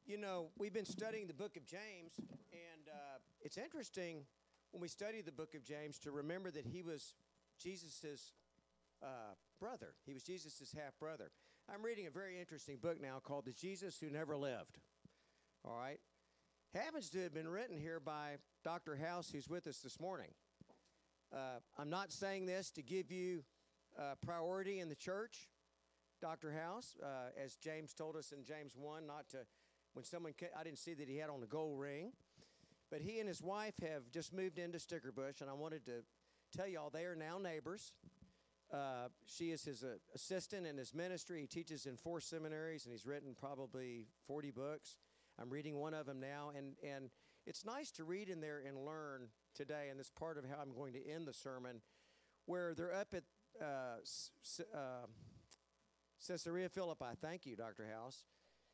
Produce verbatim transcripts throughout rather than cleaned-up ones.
You know, we've been studying the book of James, and uh, it's interesting when we study the book of James to remember that he was Jesus's uh, brother. He was Jesus's half brother. I'm reading a very interesting book now called The Jesus Who Never Lived. All right? Happens to have been written here by Doctor House, who's with us this morning. Uh, I'm not saying this to give you uh, priority in the church, Doctor House, uh, as James told us in James one, not to, when someone, came, I didn't see that he had on a gold ring, but he and his wife have just moved into Stickerbush, and I wanted to tell y'all they are now neighbors. Uh, she is his uh, assistant in his ministry. He teaches in four seminaries, and he's written probably forty books. I'm reading one of them now, and, and it's nice to read in there and learn today, and it's part of how I'm going to end the sermon, where they're up at uh, C- uh, Caesarea Philippi. Thank you, Doctor House.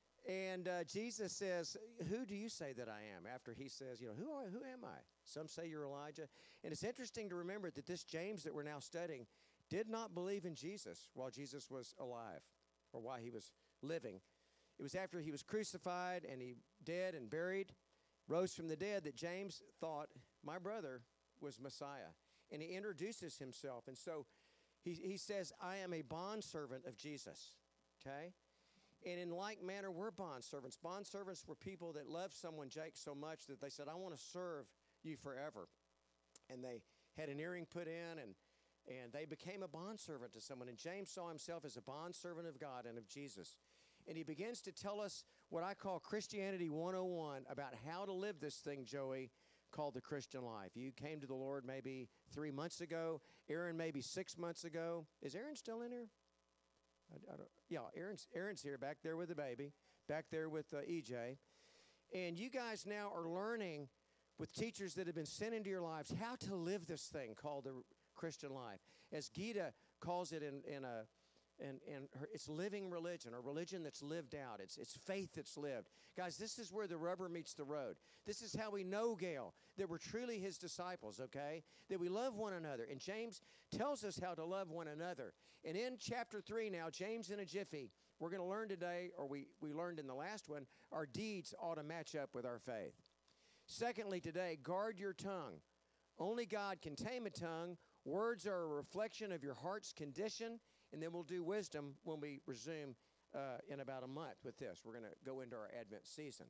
And uh, Jesus says, who do you say that I am? After he says, you know, who, are, who am I? Some say you're Elijah. And it's interesting to remember that this James that we're now studying did not believe in Jesus while Jesus was alive or while he was living. It was after he was crucified and he dead and buried, rose from the dead, that James thought, my brother was Messiah. And he introduces himself. And so he, he says, I am a bondservant of Jesus, okay? And in like manner, we're bondservants. Bondservants were people that loved someone, Jake, so much that they said, I want to serve you forever. And they had an earring put in, and, and they became a bondservant to someone. And James saw himself as a bondservant of God and of Jesus. And he begins to tell us what I call Christianity one oh one about how to live this thing, Joey, called the Christian life. You came to the Lord maybe three months ago. Aaron maybe six months ago. Is Aaron still in here? I, I don't, yeah, Aaron's, Aaron's here back there with the baby, back there with uh, E J. And you guys now are learning with teachers that have been sent into your lives how to live this thing called the Christian life. As Gita calls it in, in a And, and her, it's living religion, or religion that's lived out. It's, it's faith that's lived. Guys, this is where the rubber meets the road. This is how we know, Gail, that we're truly his disciples, okay? That we love one another. And James tells us how to love one another. And in chapter three now, James in a jiffy, we're going to learn today, or we, we learned in the last one, our deeds ought to match up with our faith. Secondly, today, guard your tongue. Only God can tame a tongue. Words are a reflection of your heart's condition. And then we'll do wisdom when we resume uh, in about a month with this. We're going to go into our Advent season.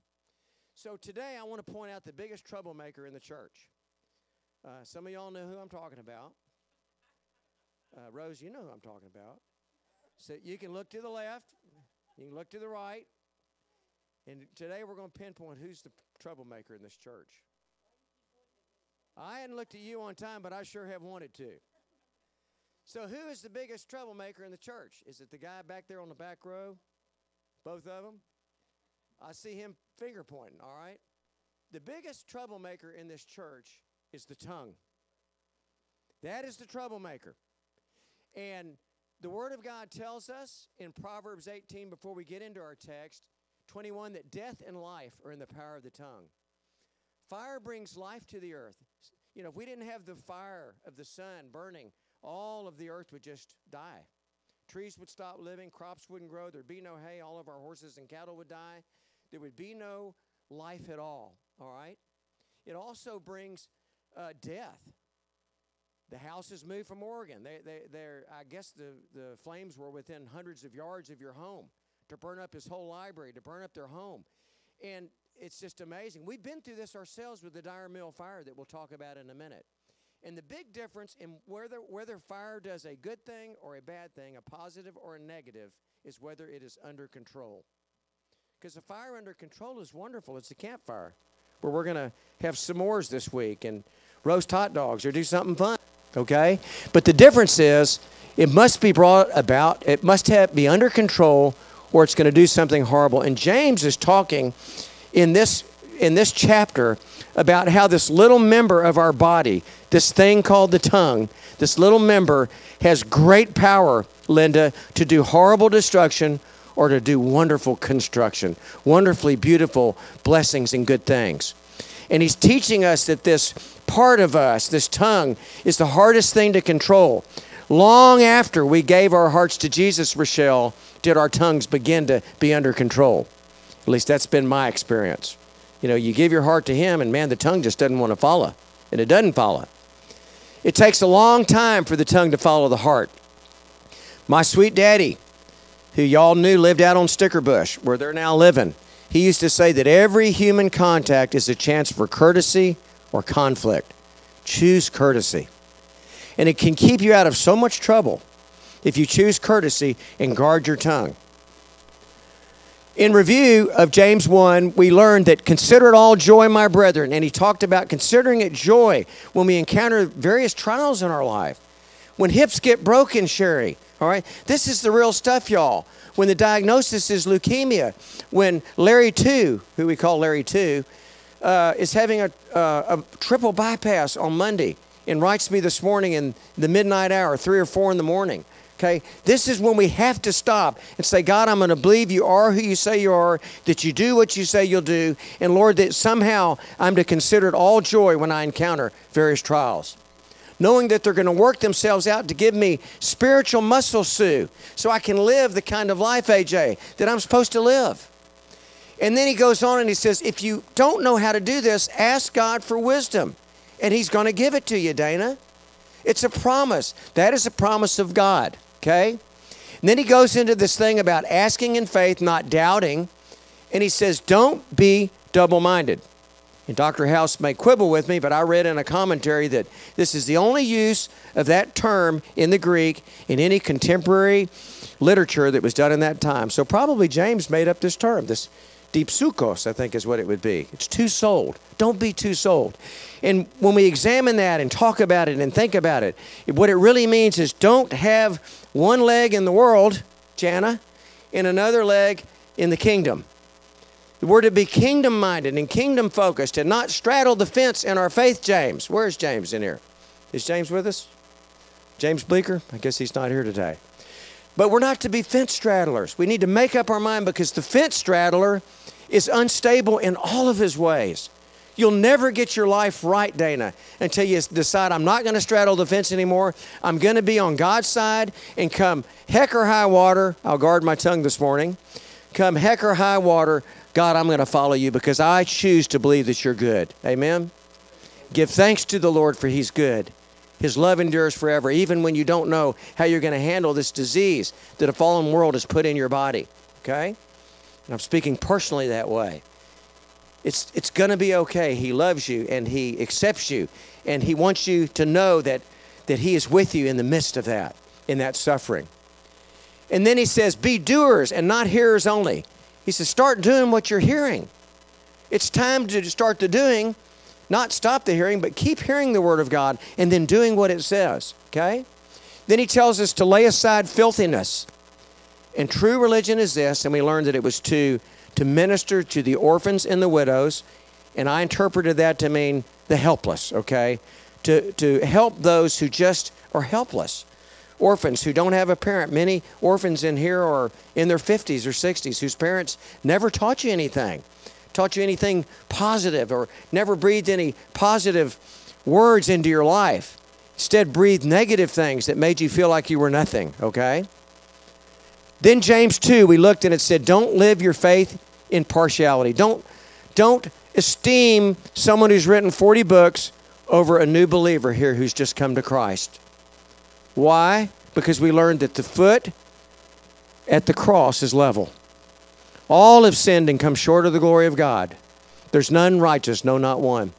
So today I want to point out the biggest troublemaker in the church. Uh, some of y'all know who I'm talking about. Uh, Rose, you know who I'm talking about. So you can look to the left. You can look to the right. And today we're going to pinpoint who's the troublemaker in this church. I hadn't looked at you on time, but I sure have wanted to. So who is the biggest troublemaker in the church? Is it the guy back there on the back row? Both of them? I see him finger pointing, all right? The biggest troublemaker in this church is the tongue. That is the troublemaker. And the Word of God tells us in Proverbs eighteen, before we get into our text, twenty-one, that death and life are in the power of the tongue. Fire brings life to the earth. You know, if we didn't have the fire of the sun burning, all of the earth would just die. Trees would stop living, crops wouldn't grow, there'd be no hay, all of our horses and cattle would die. There would be no life at all, all right? It also brings uh, death. The houses moved from Oregon. They, they, they're, I guess the, the flames were within hundreds of yards of your home to burn up his whole library, to burn up their home. And it's just amazing. We've been through this ourselves with the Dyer Mill fire that we'll talk about in a minute. And the big difference in whether, whether fire does a good thing or a bad thing, a positive or a negative, is whether it is under control. Because a fire under control is wonderful. It's a campfire where we're going to have s'mores this week and roast hot dogs or do something fun, okay? But the difference is it must be brought about, it must have, be under control, or it's going to do something horrible. And James is talking in this in this chapter about how this little member of our body, this thing called the tongue, this little member has great power, Linda, to do horrible destruction or to do wonderful construction, wonderfully beautiful blessings and good things. And he's teaching us that this part of us, this tongue, is the hardest thing to control. Long after we gave our hearts to Jesus, Rochelle, did our tongues begin to be under control. At least that's been my experience. You know, you give your heart to him, and man, the tongue just doesn't want to follow. And it doesn't follow. It takes a long time for the tongue to follow the heart. My sweet daddy, who y'all knew lived out on Stickerbush, where they're now living, he used to say that every human contact is a chance for courtesy or conflict. Choose courtesy. And it can keep you out of so much trouble if you choose courtesy and guard your tongue. In review of James one, we learned that consider it all joy, my brethren. And he talked about considering it joy when we encounter various trials in our life. When hips get broken, Sherry, all right? This is the real stuff, y'all. When the diagnosis is leukemia. When Larry two, who we call Larry two, uh, is having a, uh, a triple bypass on Monday and writes me this morning in the midnight hour, three or four in the morning. Okay, this is when we have to stop and say, God, I'm going to believe you are who you say you are, that you do what you say you'll do, and Lord, that somehow I'm to consider it all joy when I encounter various trials. Knowing that they're going to work themselves out to give me spiritual muscle, Sue, so I can live the kind of life, A J, that I'm supposed to live. And then he goes on and he says, if you don't know how to do this, ask God for wisdom, and he's going to give it to you, Dana. It's a promise. That is a promise of God. Okay? And then he goes into this thing about asking in faith, not doubting. And he says, don't be double-minded. And Doctor House may quibble with me, but I read in a commentary that this is the only use of that term in the Greek in any contemporary literature that was done in that time. So probably James made up this term, this dipsukos, I think is what it would be. It's two-souled. Don't be two-souled. And when we examine that and talk about it and think about it, what it really means is don't have one leg in the world, Jana, and another leg in the kingdom. We're to be kingdom-minded and kingdom-focused and not straddle the fence in our faith, James. Where's James in here? Is James with us? James Bleeker? I guess he's not here today. But we're not to be fence straddlers. We need to make up our mind because the fence straddler is unstable in all of his ways. You'll never get your life right, Dana, until you decide I'm not going to straddle the fence anymore. I'm going to be on God's side, and come heck or high water, I'll guard my tongue this morning, come heck or high water, God, I'm going to follow you because I choose to believe that you're good. Amen? Give thanks to the Lord for he's good. His love endures forever, even when you don't know how you're going to handle this disease that a fallen world has put in your body. Okay? And I'm speaking personally that way. It's it's going to be okay. He loves you and he accepts you. And he wants you to know that, that he is with you in the midst of that, in that suffering. And then he says, be doers and not hearers only. He says, start doing what you're hearing. It's time to start the doing, not stop the hearing, but keep hearing the word of God and then doing what it says. Okay? Then he tells us to lay aside filthiness. And true religion is this, and we learned that it was to to minister to the orphans and the widows, and I interpreted that to mean the helpless, okay? To to help those who just are helpless. Orphans who don't have a parent. Many orphans in here are in their fifties or sixties whose parents never taught you anything, taught you anything positive, or never breathed any positive words into your life. Instead, breathed negative things that made you feel like you were nothing, okay? Then James two, we looked and it said, don't live your faith in partiality. Don't, don't esteem someone who's written forty books over a new believer here who's just come to Christ. Why? Because we learned that the foot at the cross is level. All have sinned and come short of the glory of God. There's none righteous, no, not one.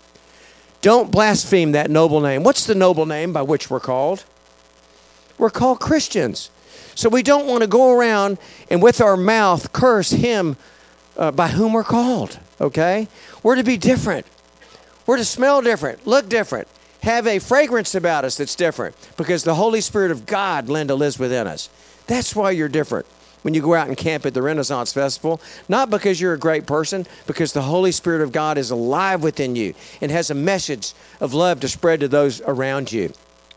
Don't blaspheme that noble name. What's the noble name by which we're called? We're called Christians. So we don't want to go around and with our mouth curse him uh, by whom we're called, okay? We're to be different. We're to smell different, look different, have a fragrance about us that's different because the Holy Spirit of God, Linda, lives within us. That's why you're different when you go out and camp at the Renaissance Festival, not because you're a great person, because the Holy Spirit of God is alive within you and has a message of love to spread to those around you.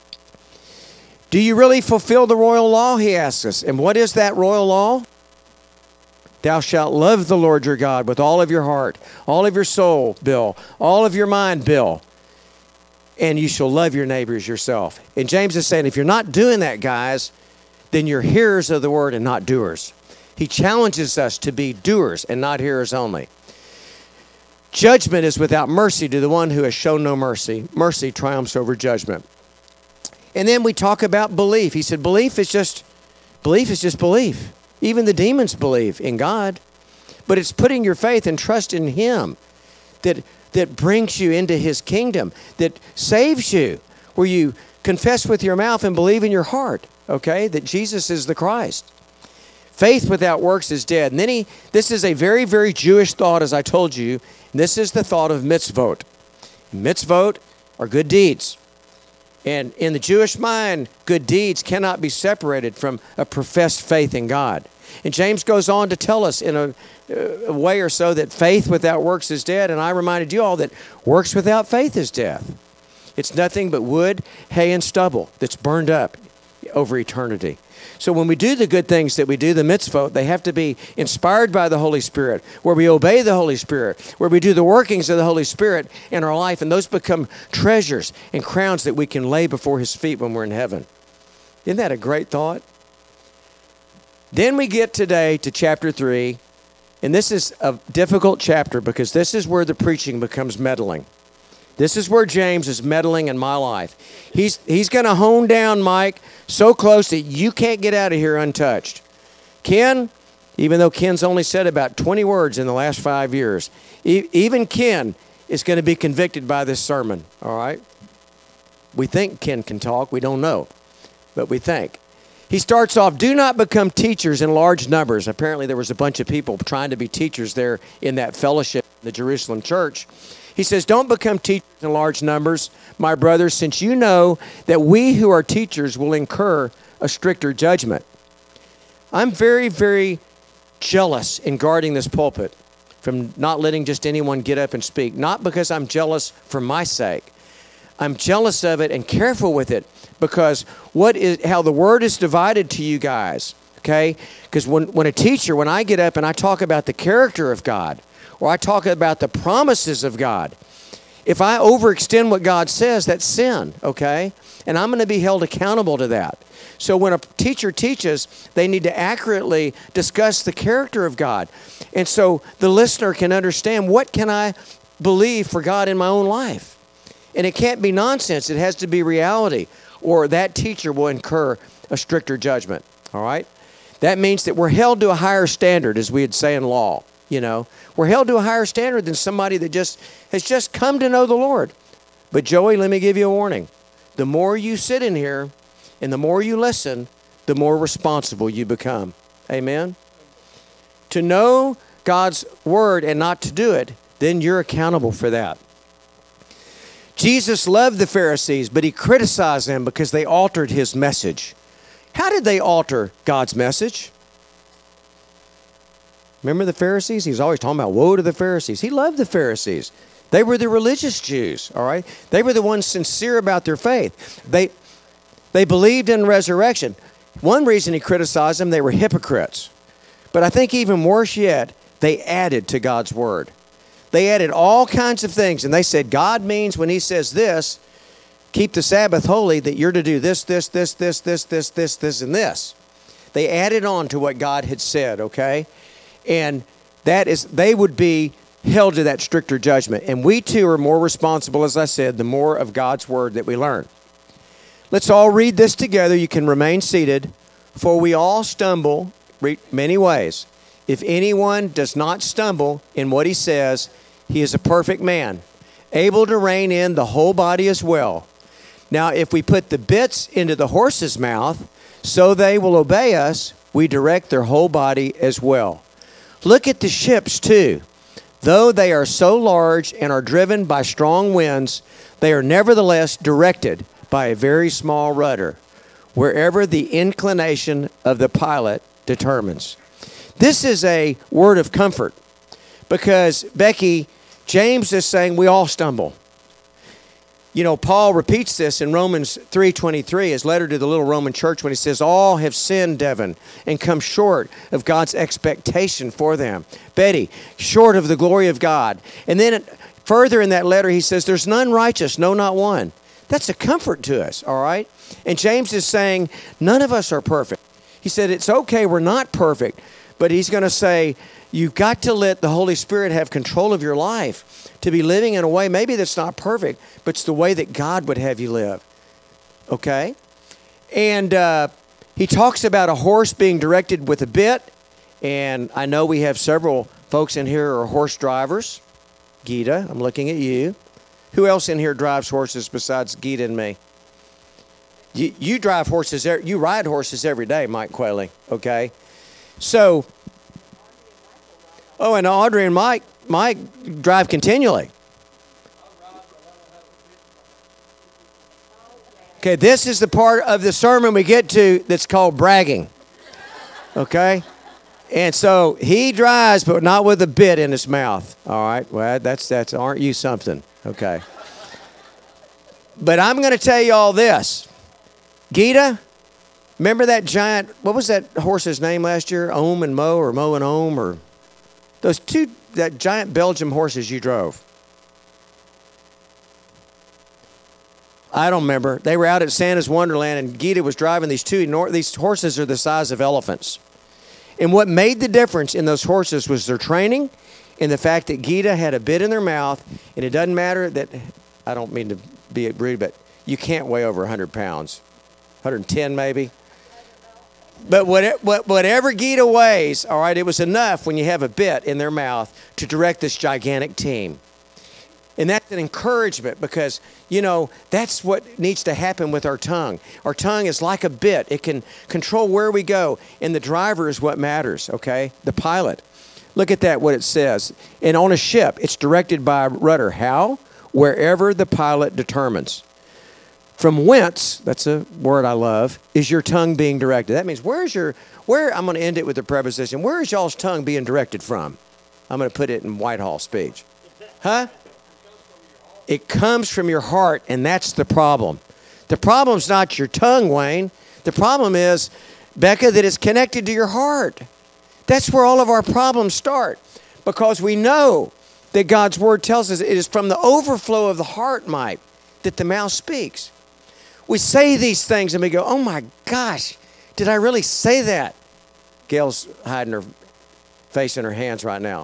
Do you really fulfill the royal law, he asks us. And what is that royal law? Thou shalt love the Lord your God with all of your heart, all of your soul, Bill, all of your mind, Bill. And you shall love your neighbors yourself. And James is saying, if you're not doing that, guys, then you're hearers of the word and not doers. He challenges us to be doers and not hearers only. Judgment is without mercy to the one who has shown no mercy. Mercy triumphs over judgment. And then we talk about belief. He said belief is just belief is just belief. Even the demons believe in God. But it's putting your faith and trust in Him that that brings you into His kingdom, that saves you, where you confess with your mouth and believe in your heart, okay, that Jesus is the Christ. Faith without works is dead. And then he, this is a very, very Jewish thought, as I told you. This is the thought of mitzvot. Mitzvot are good deeds. And in the Jewish mind, good deeds cannot be separated from a professed faith in God. And James goes on to tell us in a, a way or so that faith without works is dead. And I reminded you all that works without faith is death. It's nothing but wood, hay, and stubble that's burned up over eternity. So when we do the good things that we do, the mitzvot, they have to be inspired by the Holy Spirit, where we obey the Holy Spirit, where we do the workings of the Holy Spirit in our life, and those become treasures and crowns that we can lay before His feet when we're in heaven. Isn't that a great thought? Then we get today to chapter three, and this is a difficult chapter because this is where the preaching becomes meddling. This is where James is meddling in my life. He's, he's going to hone down, Mike, so close that you can't get out of here untouched. Ken, even though Ken's only said about twenty words in the last five years, e- even Ken is going to be convicted by this sermon, all right? We think Ken can talk. We don't know, but we think. He starts off, do not become teachers in large numbers. Apparently there was a bunch of people trying to be teachers there in that fellowship, the Jerusalem church. He says, don't become teachers in large numbers, my brothers, since you know that we who are teachers will incur a stricter judgment. I'm very, very jealous in guarding this pulpit from not letting just anyone get up and speak, not because I'm jealous for my sake. I'm jealous of it and careful with it because what is how the word is divided to you guys, okay? Because when, when a teacher, when I get up and I talk about the character of God, or I talk about the promises of God, if I overextend what God says, that's sin, okay? And I'm going to be held accountable to that. So when a teacher teaches, they need to accurately discuss the character of God. And so the listener can understand, what can I believe for God in my own life? And it can't be nonsense. It has to be reality, or that teacher will incur a stricter judgment, all right? That means that we're held to a higher standard, as we would say in law. You know, we're held to a higher standard than somebody that just has just come to know the Lord. But Joey, let me give you a warning. The more you sit in here and the more you listen, the more responsible you become. Amen? To know God's word and not to do it, then you're accountable for that. Jesus loved the Pharisees, but He criticized them because they altered His message. How did they alter God's message? Remember the Pharisees? He was always talking about woe to the Pharisees. He loved the Pharisees. They were the religious Jews, all right? They were the ones sincere about their faith. They, they believed in resurrection. One reason He criticized them, they were hypocrites. But I think even worse yet, they added to God's word. They added all kinds of things, and they said God means when He says this, keep the Sabbath holy, that you're to do this, this, this, this, this, this, this, this, and this. They added on to what God had said, okay? And that is, they would be held to that stricter judgment. And we too are more responsible, as I said, the more of God's word that we learn. Let's all read this together. You can remain seated. For we all stumble many ways. If anyone does not stumble in what he says, he is a perfect man, able to rein in the whole body as well. Now, if we put the bits into the horse's mouth, so they will obey us, we direct their whole body as well. Look at the ships, too. Though they are so large and are driven by strong winds, they are nevertheless directed by a very small rudder, wherever the inclination of the pilot determines. This is a word of comfort because, Becky, James is saying we all stumble. You know, Paul repeats this in Romans three twenty-three, his letter to the little Roman church, when he says, all have sinned, Devin, and come short of God's expectation for them. Betty, short of the glory of God. And then further in that letter, he says, there's none righteous, no, not one. That's a comfort to us, all right? And James is saying, none of us are perfect. He said, it's okay, we're not perfect, But he's going to say, you've got to let the Holy Spirit have control of your life to be living in a way maybe that's not perfect, but it's the way that God would have you live. Okay? And uh, he talks about a horse being directed with a bit. And I know we have several folks in here who are horse drivers. Gita, I'm looking at you. Who else in here drives horses besides Gita and me? You, you drive horses, you ride horses every day, Mike Quayle, okay? So, oh, and Audrey and Mike, Mike drive continually. Okay, this is the part of the sermon we get to that's called bragging, okay? And so he drives, but not with a bit in his mouth. All right, well, that's, that's aren't you something, okay? But I'm going to tell you all this. Gita, remember that giant, what was that horse's name last year? Ohm and Mo, or Mo and Ohm, or those two, that giant Belgian horses you drove. I don't remember. They were out at Santa's Wonderland, and Gita was driving these two. These horses are the size of elephants. And what made the difference in those horses was their training and the fact that Gita had a bit in their mouth, and it doesn't matter that, I don't mean to be rude, but you can't weigh over one hundred pounds. one hundred ten maybe. But whatever Gita weighs, all right, it was enough when you have a bit in their mouth to direct this gigantic team. And that's an encouragement because, you know, that's what needs to happen with our tongue. Our tongue is like a bit. It can control where we go. And the driver is what matters, okay? The pilot. Look at that, what it says. And on a ship, it's directed by a rudder. How? Wherever the pilot determines. From whence, that's a word I love, is your tongue being directed. That means where's your, where, I'm going to end it with the preposition. Where is y'all's tongue being directed from? I'm going to put it in Whitehall speech. Huh? It comes from your heart, and that's the problem. The problem's not your tongue, Wayne. The problem is, Becca, that it's connected to your heart. That's where all of our problems start, because we know that God's word tells us it is from the overflow of the heart, Mike, that the mouth speaks. We say these things, and we go, oh, my gosh, did I really say that? Gail's hiding her face in her hands right now.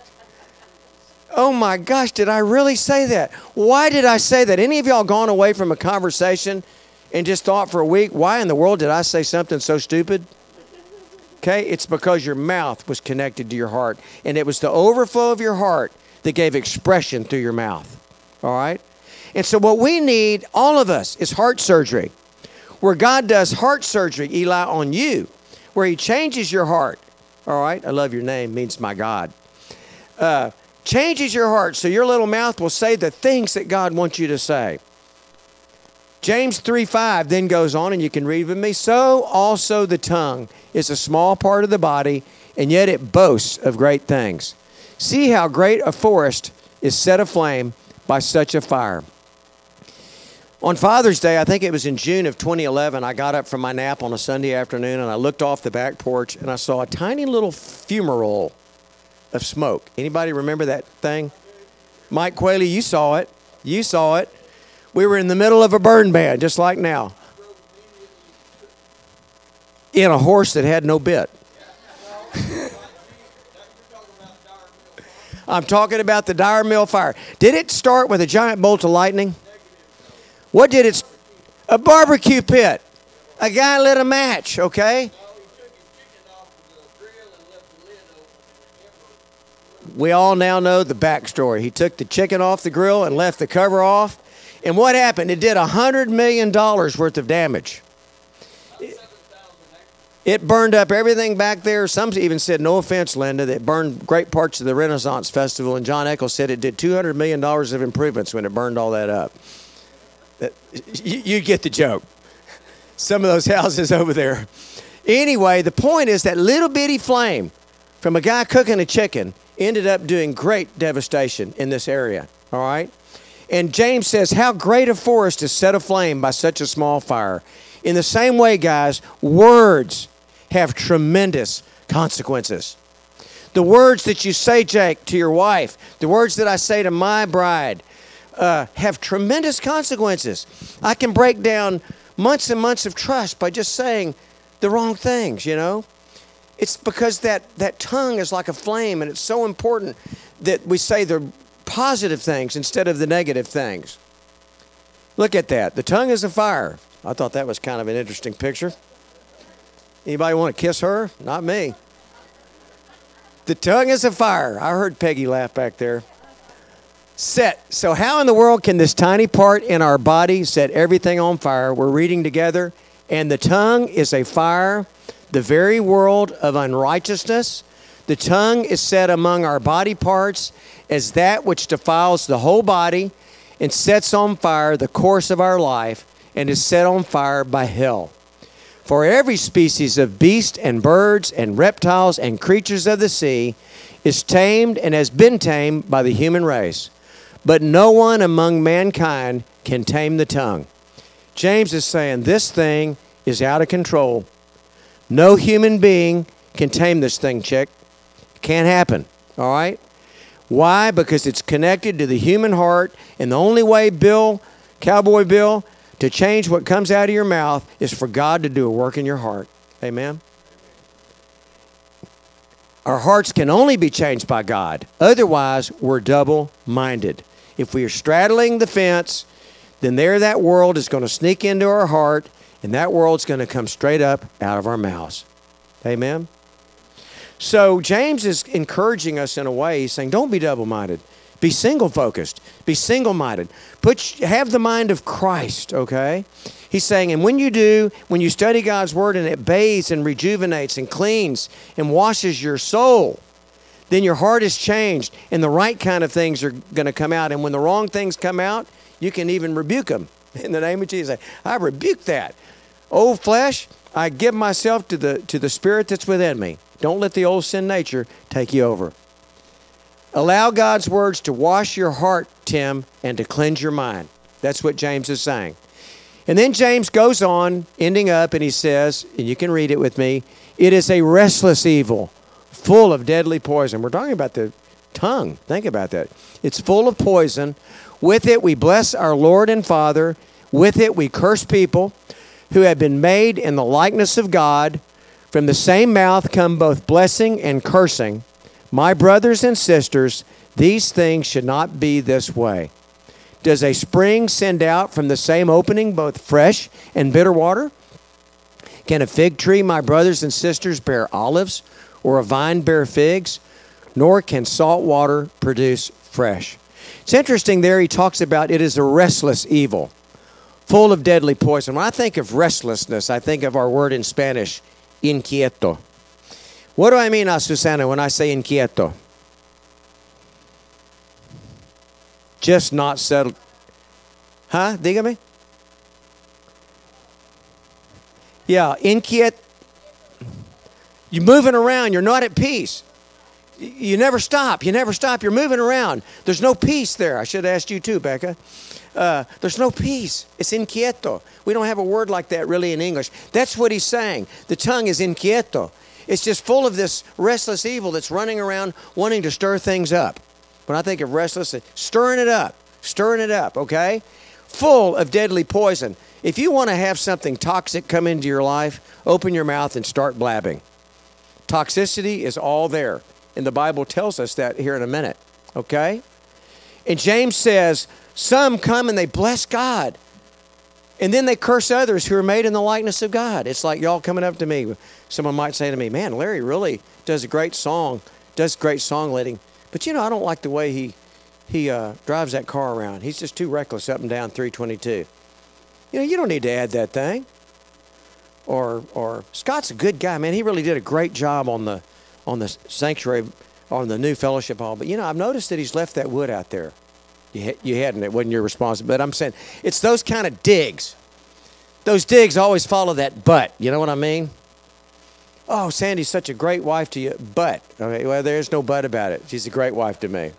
Oh my gosh, did I really say that? Why did I say that? Any of y'all gone away from a conversation and just thought for a week, why in the world did I say something so stupid? Okay, it's because your mouth was connected to your heart. And it was the overflow of your heart that gave expression through your mouth. All right? And so what we need, all of us, is heart surgery. Where God does heart surgery, Eli, on you. Where he changes your heart. All right? I love your name, means my God. Uh... Changes your heart so your little mouth will say the things that God wants you to say. James three five then goes on, and you can read with me. So also the tongue is a small part of the body, and yet it boasts of great things. See how great a forest is set aflame by such a fire. On Father's Day, I think it was in June of twenty eleven, I got up from my nap on a Sunday afternoon, and I looked off the back porch, and I saw a tiny little fumarole of smoke. Anybody remember that thing? Mike Quayle, you saw it. You saw it. We were in the middle of a burn ban, just like now. In a horse that had no bit. I'm talking about the Dyer Mill fire. Did it start with a giant bolt of lightning? What did it? A barbecue pit. A guy lit a match, okay? We all now know the backstory. He took the chicken off the grill and left the cover off. And what happened? It did one hundred million dollars worth of damage. It, it burned up everything back there. Some even said, no offense, Linda, that it burned great parts of the Renaissance Festival. And John Eccles said it did two hundred million dollars of improvements when it burned all that up. That, you, you get the joke. Some of those houses over there. Anyway, the point is that little bitty flame from a guy cooking a chicken ended up doing great devastation in this area, all right? And James says, how great a forest is set aflame by such a small fire. In the same way, guys, words have tremendous consequences. The words that you say, Jake, to your wife, the words that I say to my bride, uh, have tremendous consequences. I can break down months and months of trust by just saying the wrong things, you know? It's because that, that tongue is like a flame, and it's so important that we say the positive things instead of the negative things. Look at that. The tongue is a fire. I thought that was kind of an interesting picture. Anybody want to kiss her? Not me. The tongue is a fire. I heard Peggy laugh back there. Set. So how in the world can this tiny part in our body set everything on fire? We're reading together. And the tongue is a fire, the very world of unrighteousness. The tongue is set among our body parts as that which defiles the whole body and sets on fire the course of our life and is set on fire by hell. For every species of beast and birds and reptiles and creatures of the sea is tamed and has been tamed by the human race. But no one among mankind can tame the tongue. James is saying this thing is out of control. No human being can tame this thing, chick. Can't happen, all right? Why? Because it's connected to the human heart, and the only way, Bill, Cowboy Bill, to change what comes out of your mouth is for God to do a work in your heart. Amen? Our hearts can only be changed by God. Otherwise, we're double-minded. If we are straddling the fence, then there that world is going to sneak into our heart, and that world's going to come straight up out of our mouths. Amen? So James is encouraging us in a way. He's saying, don't be double-minded. Be single-focused. Be single-minded. Put, have the mind of Christ, okay? He's saying, and when you do, when you study God's Word and it bathes and rejuvenates and cleans and washes your soul, then your heart is changed and the right kind of things are going to come out. And when the wrong things come out, you can even rebuke them in the name of Jesus. I rebuke that. Old flesh, I give myself to the, to the spirit that's within me. Don't let the old sin nature take you over. Allow God's words to wash your heart, Tim, and to cleanse your mind. That's what James is saying. And then James goes on, ending up, and he says, and you can read it with me, it is a restless evil, full of deadly poison. We're talking about the tongue. Think about that. It's full of poison. With it we bless our Lord and Father. With it we curse people who have been made in the likeness of God. From the same mouth come both blessing and cursing. My brothers and sisters, these things should not be this way. Does a spring send out from the same opening both fresh and bitter water? Can a fig tree, my brothers and sisters, bear olives, or a vine bear figs? Nor can salt water produce fresh. It's interesting there he talks about it is a restless evil, full of deadly poison. When I think of restlessness, I think of our word in Spanish, inquieto. What do I mean, Susana, when I say inquieto? Just not settled. Huh? Dígame. Yeah, inquiet. You're moving around. You're not at peace. You never stop. You never stop. You're moving around. There's no peace there. I should have asked you too, Becca. Uh, there's no peace. It's inquieto. We don't have a word like that really in English. That's what he's saying. The tongue is inquieto. It's just full of this restless evil that's running around wanting to stir things up. When I think of restless, stirring it up, stirring it up, okay? Full of deadly poison. If you want to have something toxic come into your life, open your mouth and start blabbing. Toxicity is all there. And the Bible tells us that here in a minute, okay? And James says, some come and they bless God. And then they curse others who are made in the likeness of God. It's like y'all coming up to me. Someone might say to me, man, Larry really does a great song, does great song leading. But, you know, I don't like the way he he uh, drives that car around. He's just too reckless up and down three twenty-two. You know, you don't need to add that thing. Or or Scott's a good guy, man. He really did a great job on the on the sanctuary, on the new fellowship hall. But, you know, I've noticed that he's left that wood out there. You, you hadn't. It wasn't your responsibility. But I'm saying it's those kind of digs. Those digs always follow that but. You know what I mean? Oh, Sandy's such a great wife to you. But, okay, well, there's no but about it. She's a great wife to me.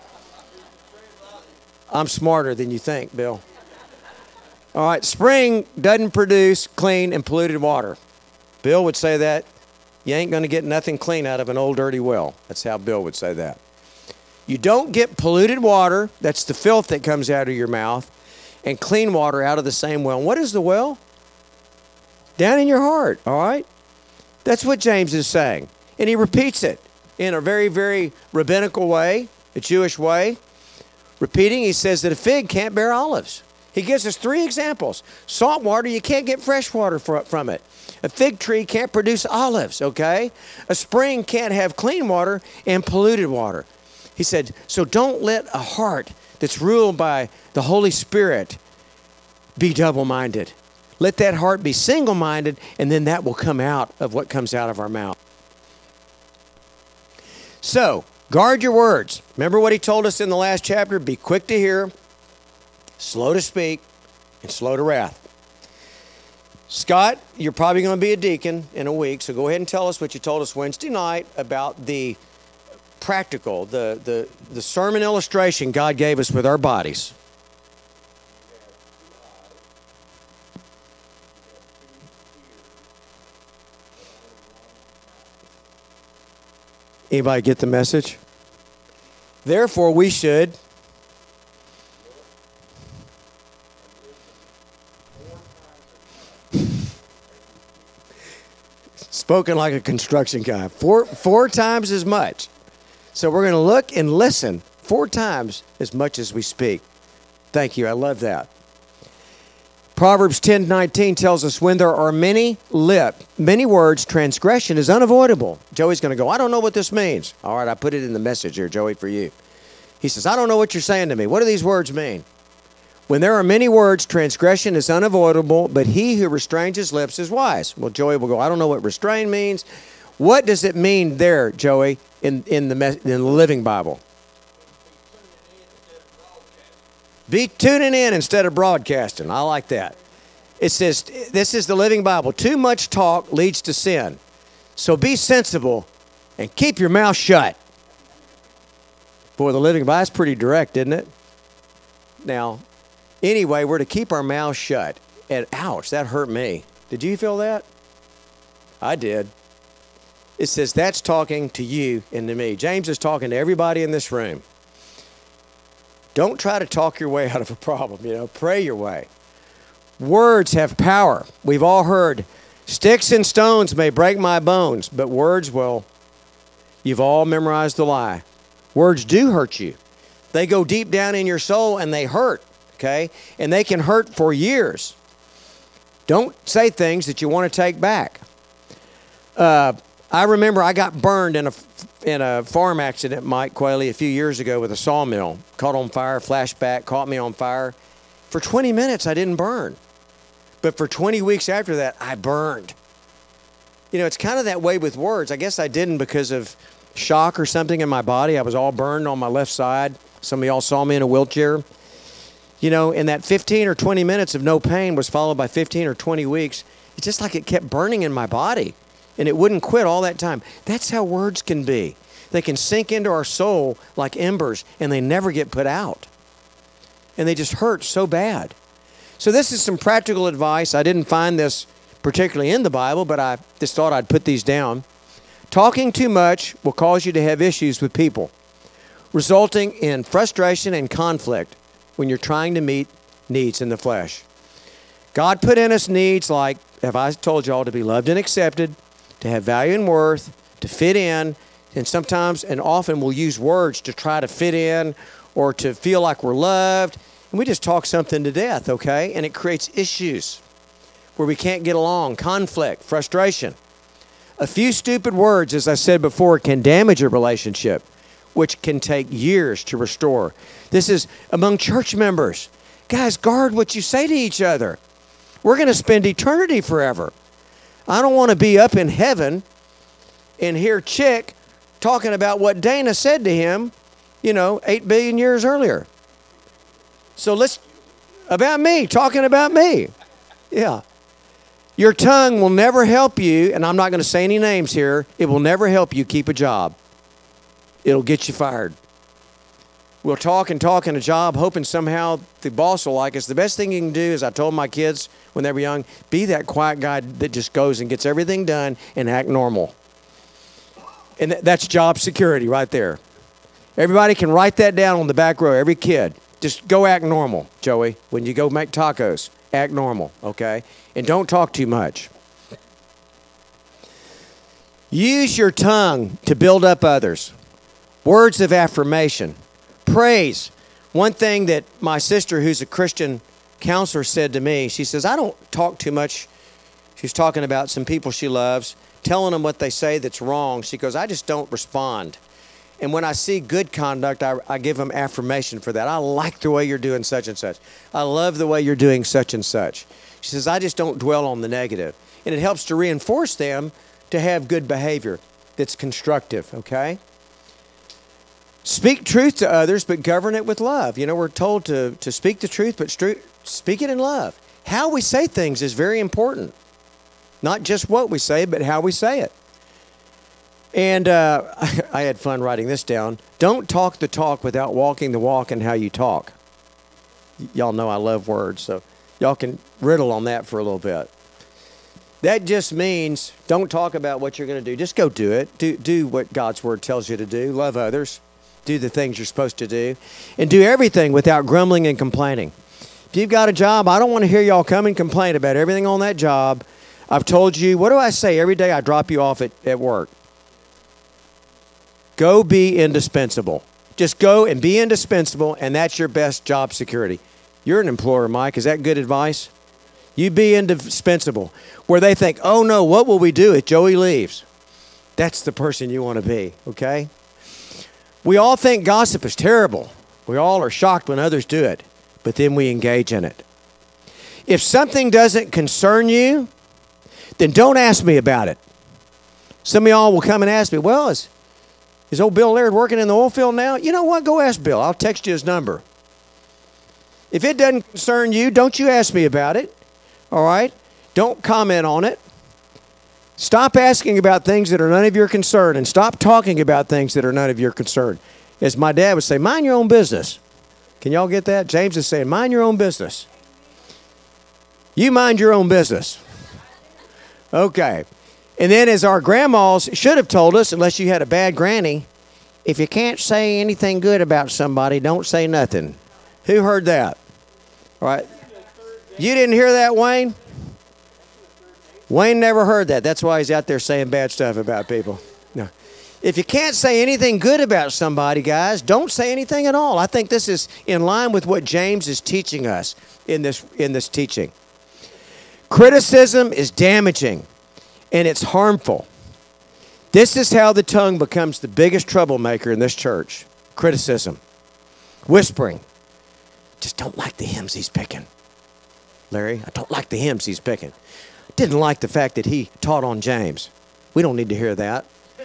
I'm smarter than you think, Bill. All right, spring doesn't produce clean and polluted water. Bill would say that. You ain't going to get nothing clean out of an old dirty well. That's how Bill would say that. You don't get polluted water. That's the filth that comes out of your mouth. And clean water out of the same well. And what is the well? Down in your heart, all right? That's what James is saying. And he repeats it in a very, very rabbinical way, a Jewish way. Repeating, he says that a fig can't bear olives. He gives us three examples. Salt water, you can't get fresh water from it. A fig tree can't produce olives, okay? A spring can't have clean water and polluted water. He said, so don't let a heart that's ruled by the Holy Spirit be double-minded. Let that heart be single-minded, and then that will come out of what comes out of our mouth. So, guard your words. Remember what he told us in the last chapter? Be quick to hear, slow to speak, and slow to wrath. Scott, you're probably going to be a deacon in a week, so go ahead and tell us what you told us Wednesday night about the practical, the, the, the sermon illustration God gave us with our bodies. Anybody get the message? Therefore, we should spoken like a construction guy. Four four times as much. So we're going to look and listen four times as much as we speak. Thank you. I love that. Proverbs ten nineteen tells us when there are many lip, many words, transgression is unavoidable. Joey's going to go, I don't know what this means. All right, I put it in the message here, Joey, for you. He says, I don't know what you're saying to me. What do these words mean? When there are many words, transgression is unavoidable, but he who restrains his lips is wise. Well, Joey will go, I don't know what restrain means. What does it mean there, Joey, in, in, the, in the Living Bible? Be tuning in instead of broadcasting. I like that. It says, this is the Living Bible. Too much talk leads to sin. So be sensible and keep your mouth shut. Boy, the Living Bible is pretty direct, isn't it? Now, anyway, we're to keep our mouths shut. And ouch, that hurt me. Did you feel that? I did. It says that's talking to you and to me. James is talking to everybody in this room. Don't try to talk your way out of a problem, you know. Pray your way. Words have power. We've all heard, sticks and stones may break my bones, but words will. You've all memorized the lie. Words do hurt you. They go deep down in your soul and they hurt, okay? And they can hurt for years. Don't say things that you want to take back. Uh, I remember I got burned in a in a farm accident, Mike Quayle, a few years ago with a sawmill. Caught on fire, flashback, caught me on fire. For twenty minutes, I didn't burn. But for twenty weeks after that, I burned. You know, it's kind of that way with words. I guess I didn't because of shock or something in my body. I was all burned on my left side. Some of y'all saw me in a wheelchair. You know, and that fifteen or twenty minutes of no pain was followed by fifteen or twenty weeks. It's just like it kept burning in my body. And it wouldn't quit all that time. That's how words can be. They can sink into our soul like embers, and they never get put out. And they just hurt so bad. So this is some practical advice. I didn't find this particularly in the Bible, but I just thought I'd put these down. Talking too much will cause you to have issues with people, resulting in frustration and conflict when you're trying to meet needs in the flesh. God put in us needs like, have I told y'all, to be loved and accepted, to have value and worth, to fit in, and sometimes and often we'll use words to try to fit in or to feel like we're loved, and we just talk something to death, okay? And it creates issues where we can't get along, conflict, frustration. A few stupid words, as I said before, can damage a relationship, which can take years to restore. This is among church members. Guys, guard what you say to each other. We're going to spend eternity forever. I don't want to be up in heaven and hear Chick talking about what Dana said to him, you know, eight billion years earlier. So let's, about me, talking about me. Yeah. Your tongue will never help you, and I'm not going to say any names here, it will never help you keep a job. It'll get you fired. We'll talk and talk in a job, hoping somehow the boss will like us. The best thing you can do is, I told my kids when they were young, be that quiet guy that just goes and gets everything done and act normal. And th- that's job security right there. Everybody can write that down on the back row, every kid. Just go act normal, Joey. When you go make tacos, act normal, okay? And don't talk too much. Use your tongue to build up others. Words of affirmation. Praise. One thing that my sister, who's a Christian counselor, said to me, she says, I don't talk too much. She's talking about some people she loves, telling them what they say that's wrong. She goes, I just don't respond. And when I see good conduct, I, I give them affirmation for that. I like the way you're doing such and such. I love the way you're doing such and such. She says, I just don't dwell on the negative. And it helps to reinforce them to have good behavior that's constructive, okay? Speak truth to others, but govern it with love. You know, we're told to, to speak the truth, but stru- speak it in love. How we say things is very important. Not just what we say, but how we say it. And uh, I had fun writing this down. Don't talk the talk without walking the walk in how you talk. Y- y'all know I love words, so y'all can riddle on that for a little bit. That just means don't talk about what you're going to do. Just go do it. Do, do what God's word tells you to do. Love others. Do the things you're supposed to do. And do everything without grumbling and complaining. If you've got a job, I don't want to hear y'all come and complain about everything on that job. I've told you, what do I say every day I drop you off at, at work? Go be indispensable. Just go and be indispensable, and that's your best job security. You're an employer, Mike. Is that good advice? You be indispensable. Where they think, oh, no, what will we do if Joey leaves? That's the person you want to be, okay? We all think gossip is terrible. We all are shocked when others do it, but then we engage in it. If something doesn't concern you, then don't ask me about it. Some of y'all will come and ask me, well, is, is old Bill Laird working in the oil field now? You know what? Go ask Bill. I'll text you his number. If it doesn't concern you, don't you ask me about it. All right? Don't comment on it. Stop asking about things that are none of your concern, and stop talking about things that are none of your concern. As my dad would say, mind your own business. Can y'all get that? James is saying, mind your own business. You mind your own business. Okay. And then as our grandmas should have told us, unless you had a bad granny, if you can't say anything good about somebody, don't say nothing. Who heard that? All right. You didn't hear that, Wayne? Wayne never heard that. That's why he's out there saying bad stuff about people. No. If you can't say anything good about somebody, guys, don't say anything at all. I think this is in line with what James is teaching us in this in this teaching. Criticism is damaging, and it's harmful. This is how the tongue becomes the biggest troublemaker in this church. Criticism. Whispering. Just don't like the hymns he's picking. Larry, I don't like the hymns he's picking. Didn't like the fact that he taught on James. We don't need to hear that.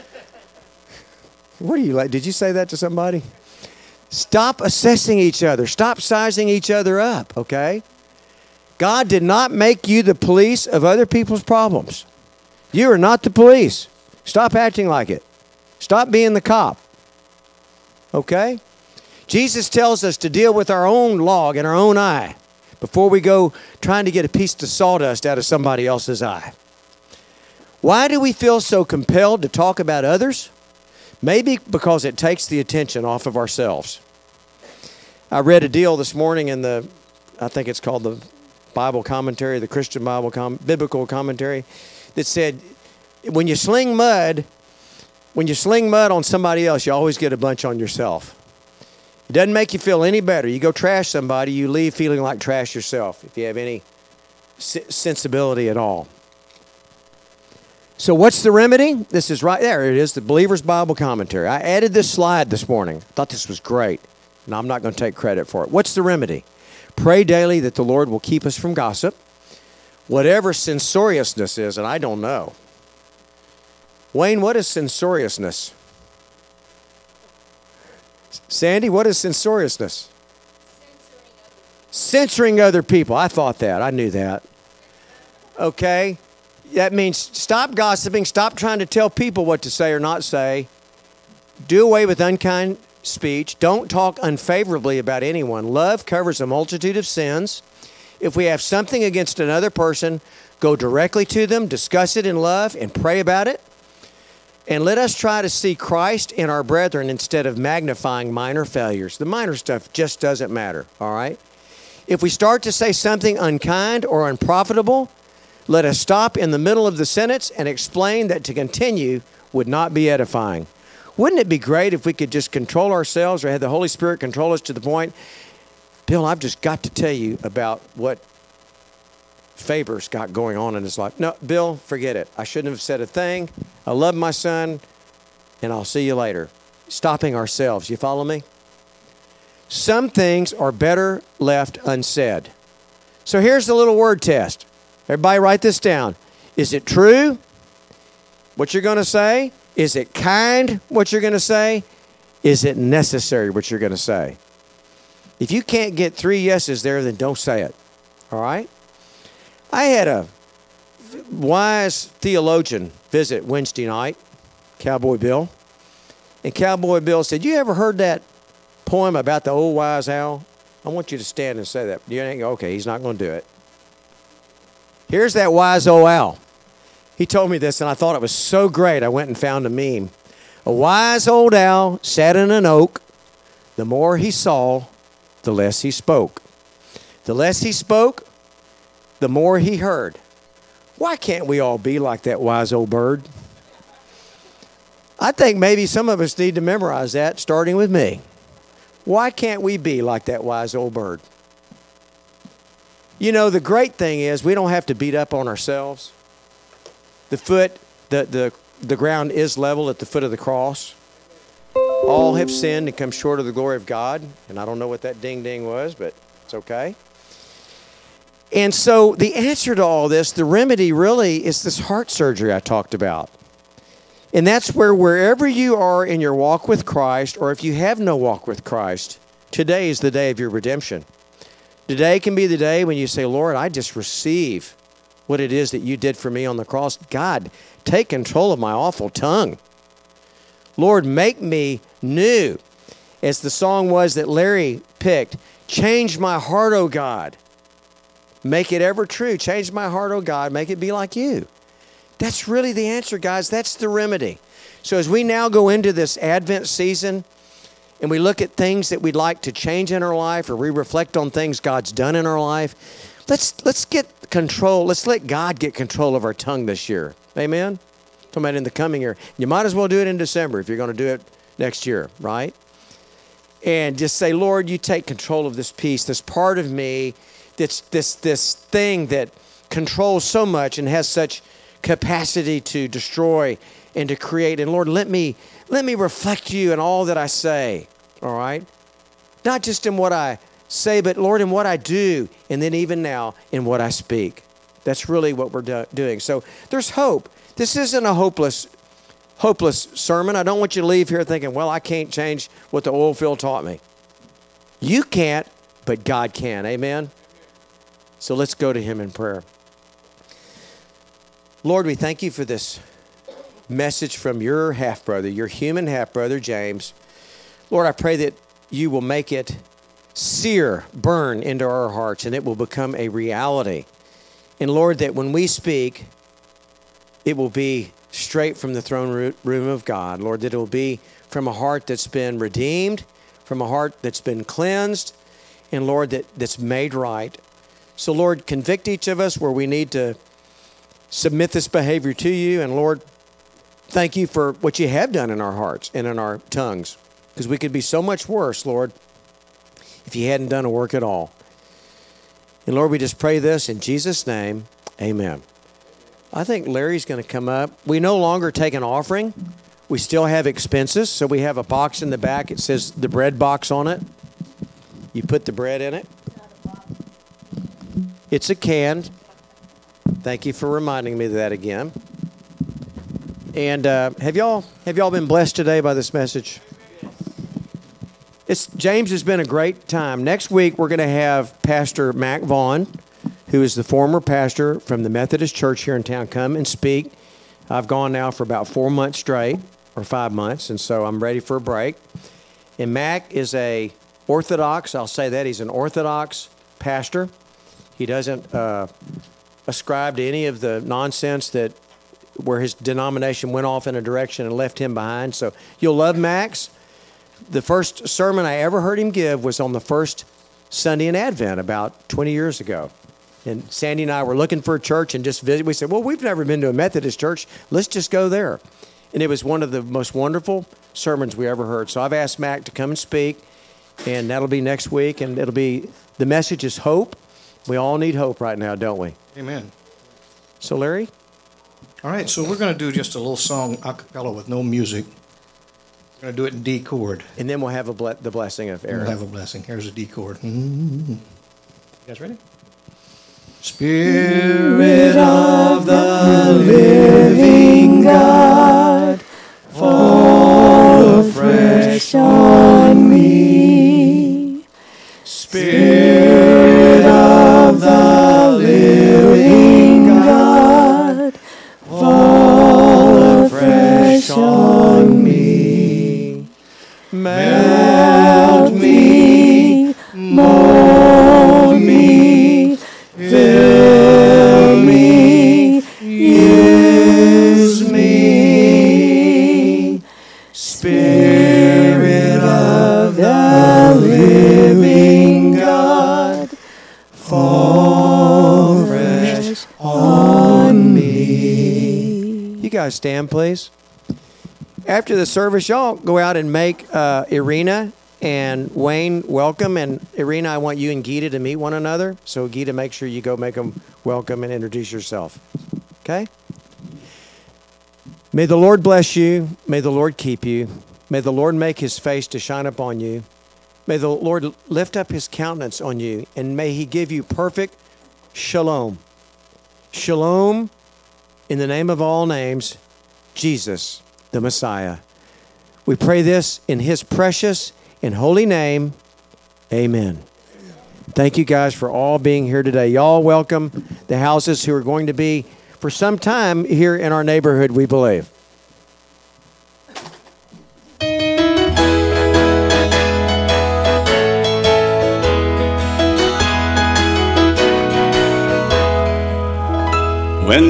What are you like? Did you say that to somebody? Stop assessing each other. Stop sizing each other up, okay? God did not make you the police of other people's problems. You are not the police. Stop acting like it. Stop being the cop. Okay? Jesus tells us to deal with our own log in our own eye before we go trying to get a piece of sawdust out of somebody else's eye. Why do we feel so compelled to talk about others? Maybe because it takes the attention off of ourselves. I read a deal this morning in the, I think it's called the Bible commentary, the Christian Bible com- biblical commentary, that said, when you sling mud, when you sling mud on somebody else, you always get a bunch on yourself. It doesn't make you feel any better. You go trash somebody, you leave feeling like trash yourself, if you have any sensibility at all. So what's the remedy? This is right there. It is the Believer's Bible Commentary. I added this slide this morning. I thought this was great, and I'm not going to take credit for it. What's the remedy? Pray daily that the Lord will keep us from gossip. Whatever censoriousness is, and I don't know. Wayne, what is censoriousness? Sandy, what is censoriousness? Censoring other people. I thought that. I knew that. Okay. That means stop gossiping. Stop trying to tell people what to say or not say. Do away with unkind speech. Don't talk unfavorably about anyone. Love covers a multitude of sins. If we have something against another person, go directly to them, discuss it in love, and pray about it. And let us try to see Christ in our brethren instead of magnifying minor failures. The minor stuff just doesn't matter, all right? If we start to say something unkind or unprofitable, let us stop in the middle of the sentence and explain that to continue would not be edifying. Wouldn't it be great if we could just control ourselves or have the Holy Spirit control us to the point, Bill, I've just got to tell you about what Faber's got going on in his life. No, Bill, forget it. I shouldn't have said a thing. I love my son, and I'll see you later. Stopping ourselves. You follow me? Some things are better left unsaid. So here's the little word test. Everybody write this down. Is it true, what you're going to say? Is it kind, what you're going to say? Is it necessary, what you're going to say? If you can't get three yeses there, then don't say it. All right? I had a wise theologian visit Wednesday night, Cowboy Bill. And Cowboy Bill said, you ever heard that poem about the old wise owl? I want you to stand and say that. You ain't, okay, he's not going to do it. Here's that wise old owl. He told me this, and I thought it was so great, I went and found a meme. A wise old owl sat in an oak. The more he saw, the less he spoke. The less he spoke, the more he heard. Why can't we all be like that wise old bird? I think maybe some of us need to memorize that, starting with me. Why can't we be like that wise old bird? You know, the great thing is we don't have to beat up on ourselves. The foot, the, the, the ground is level at the foot of the cross. All have sinned and come short of the glory of God. And I don't know what that ding-ding was, but it's okay. And so the answer to all this, the remedy really is this heart surgery I talked about. And that's where wherever you are in your walk with Christ, or if you have no walk with Christ, today is the day of your redemption. Today can be the day when you say, Lord, I just receive what it is that you did for me on the cross. God, take control of my awful tongue. Lord, make me new. As the song was that Larry picked, change my heart, O God. Make it ever true. Change my heart, O God. Make it be like you. That's really the answer, guys. That's the remedy. So as we now go into this Advent season and we look at things that we'd like to change in our life, or we reflect on things God's done in our life, let's let's get control. Let's let God get control of our tongue this year. Amen? Talking about in the coming year. You might as well do it in December if you're going to do it next year, right? And just say, Lord, you take control of this piece, this part of me, that's this this thing that controls so much and has such capacity to destroy and to create. And Lord, let me let me reflect you in all that I say, all right? Not just in what I say, but Lord, in what I do, and then even now in what I speak. That's really what we're do- doing. So there's hope. This isn't a hopeless, hopeless sermon. I don't want you to leave here thinking, well, I can't change what the oil field taught me. You can't, but God can. Amen? So let's go to him in prayer. Lord, we thank you for this message from your half-brother, your human half-brother, James. Lord, I pray that you will make it sear, burn into our hearts, and it will become a reality. And Lord, that when we speak, it will be straight from the throne room of God. Lord, that it will be from a heart that's been redeemed, from a heart that's been cleansed, and Lord, that, that's made right. So Lord, convict each of us where we need to submit this behavior to you. And Lord, thank you for what you have done in our hearts and in our tongues, because we could be so much worse, Lord, if you hadn't done a work at all. And Lord, we just pray this in Jesus' name, amen. I think Larry's going to come up. We no longer take an offering. We still have expenses. So we have a box in the back. It says the bread box on it. You put the bread in it. It's a can. Thank you for reminding me of that again. And uh, have y'all have y'all been blessed today by this message? It's James has been a great time. Next week we're going to have Pastor Mac Vaughn, who is the former pastor from the Methodist Church here in town, come and speak. I've gone now for about four months straight, or five months, and so I'm ready for a break. And Mac is a Orthodox, I'll say that, he's an Orthodox pastor. He doesn't uh, ascribe to any of the nonsense that where his denomination went off in a direction and left him behind. So you'll love Max. The first sermon I ever heard him give was on the first Sunday in Advent about twenty years ago. And Sandy and I were looking for a church and just visit. We said, well, we've never been to a Methodist church. Let's just go there. And it was one of the most wonderful sermons we ever heard. So I've asked Mac to come and speak, and that'll be next week. And it'll be, the message is hope. We all need hope right now, don't we? Amen. So, Larry? All right, so we're going to do just a little song a cappella with no music. We're going to do it in D chord. And then we'll have a ble- the blessing of Aaron. We'll have a blessing. Here's a D chord. Mm-hmm. You guys ready? Spirit of the living God, fall afresh on me. Spirit of the living God, fall afresh on me. Melt me, mold me, fill me, use me. Spirit of the living God, fall fresh on me. You guys stand, please. After the service, y'all go out and make uh, Irina and Wayne welcome. And Irina, I want you and Gita to meet one another. So Gita, make sure you go make them welcome and introduce yourself. Okay? May the Lord bless you. May the Lord keep you. May the Lord make his face to shine upon you. May the Lord lift up his countenance on you. And may he give you perfect shalom. Shalom in the name of all names, Jesus, the Messiah. We pray this in his precious and holy name. Amen. Thank you guys for all being here today. Y'all welcome the houses who are going to be for some time here in our neighborhood, we believe.